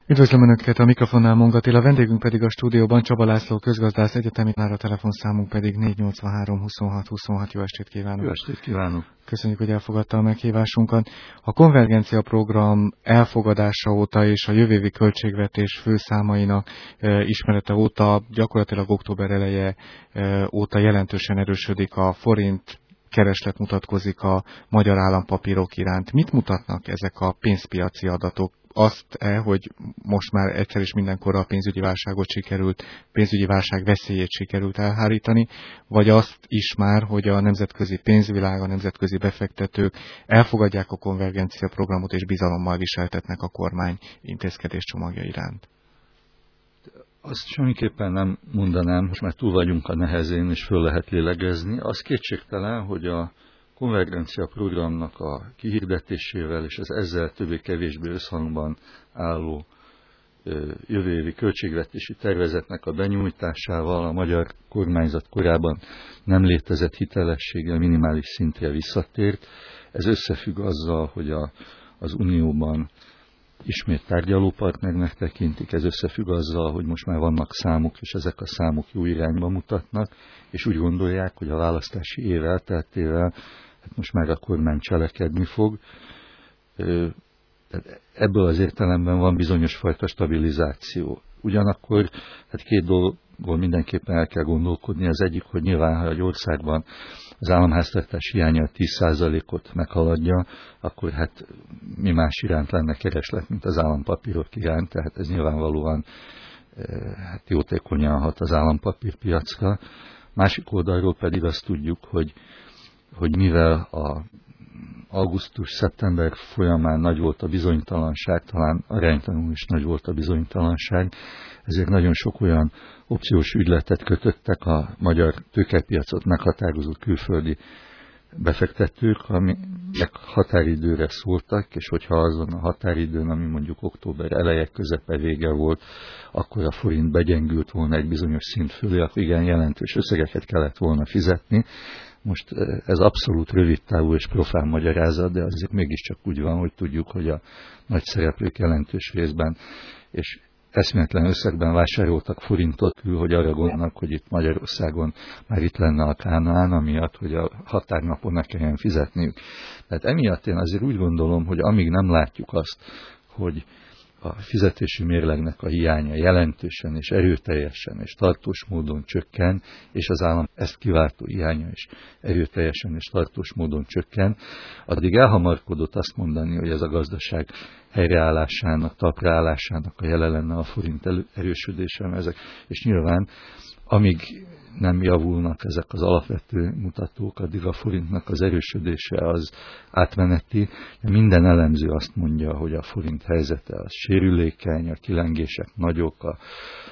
Üdvözlöm Önöket, a mikrofonnál Monk Attila, vendégünk pedig a stúdióban Csaba László közgazdász egyetemi, már a telefonszámunk pedig 483 26 26. Jó estét kívánok! Jó estét kívánok! Köszönjük, hogy elfogadta a meghívásunkat. A konvergencia program elfogadása óta és a jövő évi költségvetés főszámainak ismerete óta, gyakorlatilag október eleje óta jelentősen erősödik a forint, kereslet mutatkozik a magyar állampapírok iránt. Mit mutatnak ezek a pénzpiaci adatok? Azt-e, hogy most már egyszer és mindenkorra a pénzügyi válságot sikerült, pénzügyi válság veszélyét sikerült elhárítani, vagy azt is már, hogy a nemzetközi pénzvilág, a nemzetközi befektetők elfogadják a konvergencia programot és bizalommal viseltetnek a kormány intézkedéscsomagja iránt? Azt semmiképpen nem mondanám, most már túl vagyunk a nehezén, és föl lehet lélegezni. Az kétségtelen, hogy a konvergencia programnak a kihirdetésével és az ezzel többé-kevésbé összhangban álló jövő évi költségvetési tervezetnek a benyújtásával a magyar kormányzat korábban nem létezett hitelességgel minimális szintre visszatért. Ez összefügg azzal, hogy az Unióban ismét tárgyalópartnernek tekintik, ez összefügg azzal, hogy most már vannak számok, és ezek a számok jó irányba mutatnak, és úgy gondolják, hogy a választási év elteltével hát most már a kormány cselekedni fog. Ebből az értelemben van bizonyos fajta stabilizáció. Ugyanakkor hát két dologból mindenképpen el kell gondolkodni. Az egyik, hogy nyilván, ha egy országban az államháztartás hiánya 10%-ot meghaladja, akkor hát mi más iránt lenne kereslet, mint az állampapírok iránt, tehát ez nyilvánvalóan hát jótékonyan hat az állampapírpiacra. Másik oldalról pedig azt tudjuk, hogy mivel a augusztus-szeptember folyamán nagy volt a bizonytalanság, talán aránytalanul is nagy volt a bizonytalanság, ezért nagyon sok olyan opciós ügyletet kötöttek a magyar tőkepiacot meghatározó külföldi befektetők, amelyek határidőre szóltak, és hogyha azon a határidőn, ami mondjuk október eleje, közepe, vége volt, akkor a forint begyengült volna egy bizonyos szint fölé, akkor igen, jelentős összegeket kellett volna fizetni. Most ez abszolút rövidtávú és profán magyarázat, de azért mégiscsak úgy van, hogy tudjuk, hogy a nagy szereplők jelentős részben és eszméletlen összegben vásároltak forintot, hogy arra gondolnak, hogy itt Magyarországon már itt lenne a Kánaán, amiatt, hogy a határnapon ne kelljen fizetniük. Tehát emiatt én azért úgy gondolom, hogy amíg nem látjuk azt, hogy a fizetési mérlegnek a hiánya jelentősen és erőteljesen és tartós módon csökken, és az állam ezt kiváltó hiánya is erőteljesen és tartós módon csökken, addig elhamarkodott azt mondani, hogy ez a gazdaság helyreállásának, talpraállásának a jele lenne a forint erősödése, és nyilván amíg nem javulnak ezek az alapvető mutatók, addig a forintnak az erősödése az átmeneti. Minden elemző azt mondja, hogy a forint helyzete az sérülékeny, a kilengések nagyok, a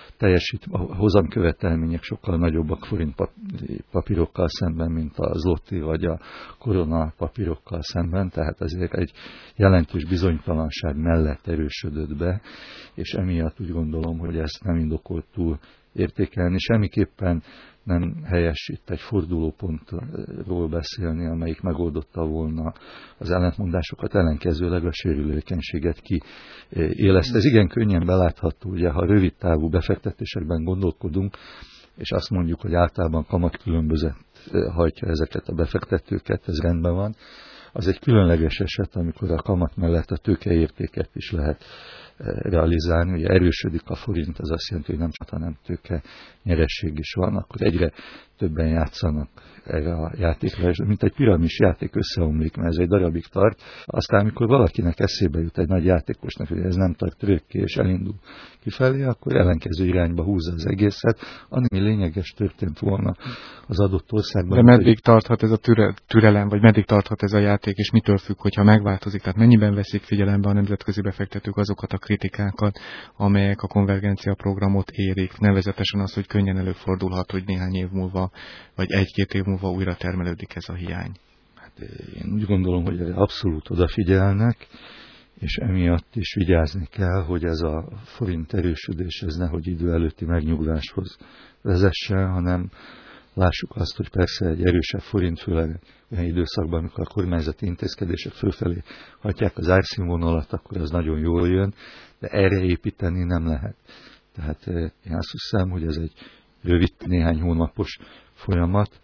hozamkövetelmények sokkal nagyobbak forint papírokkal szemben, mint a zloty vagy a korona papírokkal szemben, tehát azért egy jelentős bizonytalanság mellett erősödött be, és emiatt úgy gondolom, hogy ezt nem indokolt túl értékelni. Semmiképpen nem helyes itt egy fordulópontról beszélni, amelyik megoldotta volna az ellentmondásokat, ellenkezőleg a sérülékenységet kiéleszte. Ez igen könnyen belátható, ugye, ha rövid távú befektetésekben gondolkodunk, és azt mondjuk, hogy általában kamatkülönbözet hajtja ezeket a befektetőket, ez rendben van. Az egy különleges eset, amikor a kamat mellett a tőkeértéket is lehet realizálni. Ugye erősödik a forint, az azt jelenti, hogy nem csak hanem tőke nyeresség is van, akkor egyre többen játszanak erre a játékra, és mint egy piramis játék összeomlik, mert ez egy darabig tart. Aztán, amikor valakinek eszébe jut egy nagy játékosnak, hogy ez nem tart örökké, és elindul kifelé, akkor ellenkező irányba húzza az egészet, ami lényeges történt volna az adott országban. De meddig tarthat ez a türelem, vagy meddig tarthat ez a játék, és mitől függ, hogyha megváltozik? Tehát mennyiben veszik figyelembe a nemzetközi befektetők azokat a kritikákat, amelyek a konvergencia programot érik, nevezetesen az, hogy könnyen előfordulhat, hogy néhány év múlva, vagy egy-két év múlva újra termelődik ez a hiány? Hát én úgy gondolom, hogy abszolút odafigyelnek, és emiatt is vigyázni kell, hogy ez a forint erősödés ez nehogy idő előtti megnyugváshoz vezessen, hanem Lássuk azt, hogy persze egy erősebb forint, főleg olyan időszakban, amikor a kormányzati intézkedések fölfelé hagyják az árszínvonalat, akkor az nagyon jól jön, de erre építeni nem lehet. Tehát én azt hiszem, hogy ez egy rövid, néhány hónapos folyamat.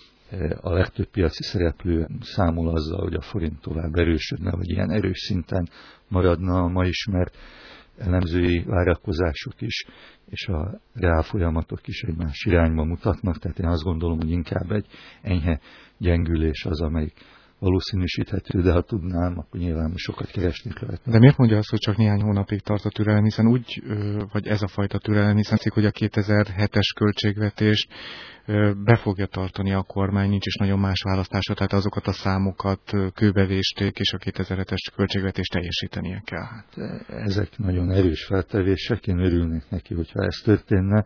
A legtöbb piaci szereplő számol azzal, hogy a forint tovább erősödne, vagy ilyen erős szinten maradna a ma ismert elemzői várakozások is, és a reál folyamatok is egymás irányba mutatnak, tehát én azt gondolom, hogy inkább egy enyhe gyengülés az, amelyik valószínűsíthető, de ha tudnám, akkor nyilván sokat keresnék rajta. De miért mondja azt, hogy csak néhány hónapig tart a türelem, hiszen úgy, vagy ez a fajta türelem, hiszen hogy a 2007-es költségvetést be fogja tartani a kormány, nincs is nagyon más választása, tehát azokat a számokat kőbevésték, és a 2007-es költségvetést teljesítenie kell. Hát, ezek nagyon erős feltevések, én örülnék neki, hogyha ez történne.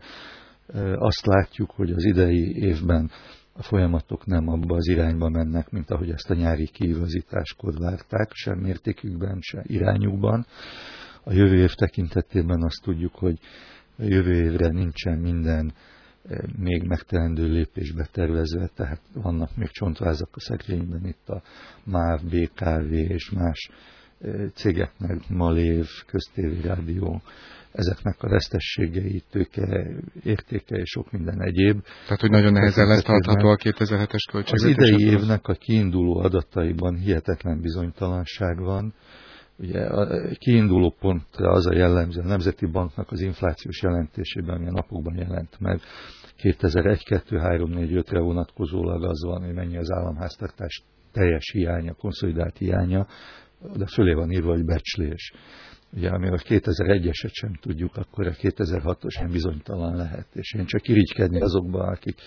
Azt látjuk, hogy az idei évben a folyamatok nem abba az irányba mennek, mint ahogy ezt a nyári kiigazításkor várták, sem mértékükben, sem irányukban. A jövő év tekintetében azt tudjuk, hogy a jövő évre nincsen minden még megtelendő lépésbe tervezve, tehát vannak még csontvázak a szekrényben, itt a MÁV, BKV és más cégeknek, Malév, Köztévé Rádió, ezeknek a vesztességei, tőke, értéke és sok minden egyéb. Tehát, hogy nagyon nehezen lesz tartható a 2007-es költségvetés. Az idei évnek a kiinduló adataiban hihetetlen bizonytalanság van. Ugye a kiinduló pontra az a jellemző, a Nemzeti Banknak az inflációs jelentésében, ami a napokban jelent meg, 2001, 2, 3, 4, 5-re vonatkozólag az van, hogy mennyi az államháztartás teljes hiánya, konszolidált hiánya, de fölé van írva, hogy becslés. Ugye, amivel a 2001-eset sem tudjuk, akkor a 2006-os sem bizonytalan lehet. És én csak irigykedni azokban, akik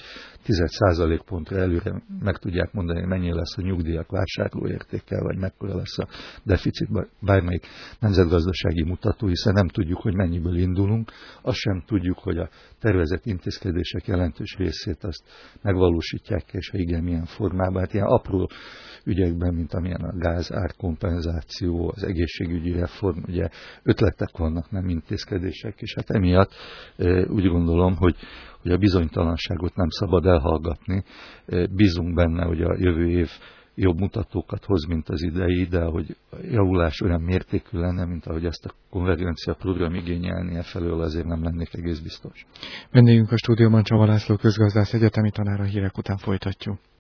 10% pontra előre meg tudják mondani, mennyi lesz a nyugdíjak vásárlóértékkel, vagy mekkora lesz a deficit, bármelyik nemzetgazdasági mutató, hiszen nem tudjuk, hogy mennyiből indulunk. Azt sem tudjuk, hogy a tervezett intézkedések jelentős részét azt megvalósítják, és ha igen, milyen formában. Hát ilyen apró ügyekben, mint amilyen a gáz árkompenzáció, az egészségügyi reform, ugye ötletek vannak, nem intézkedések, és hát emiatt úgy gondolom, hogy a bizonytalanságot nem szabad elhallgatni. Bízunk benne, hogy a jövő év jobb mutatókat hoz, mint az idei, de hogy a javulás olyan mértékű lenne, mint ahogy ezt a konvergencia program igényelnie felől, azért nem lennék egész biztos. Vendégünk a stúdióban Csaba László közgazdász, egyetemi tanár, a hírek után folytatjuk.